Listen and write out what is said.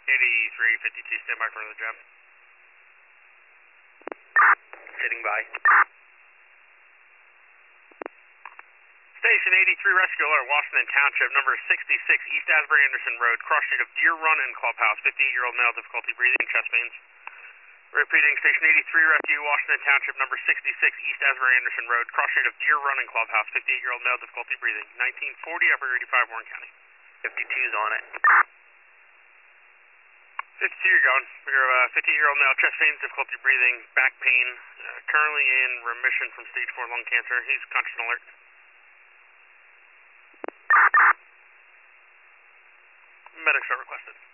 8352, stand by for another job. Sitting by. Station 83 Rescue Alert, Washington Township, number 66, East Asbury Anderson Road, cross street of Deer Run and Clubhouse, 58-year-old male, difficulty breathing, chest pains. Repeating, Station 83 Rescue, Washington Township, number 66, East Asbury Anderson Road, cross street of Deer Run and Clubhouse, 58-year-old male, difficulty breathing, 1940, Upper 85, Warren County. 52's on it. 52, you're going. You're a 50-year-old male, chest pains, difficulty breathing, back pain, currently in remission from stage 4 lung cancer. He's conscious and alert. Medics are requested.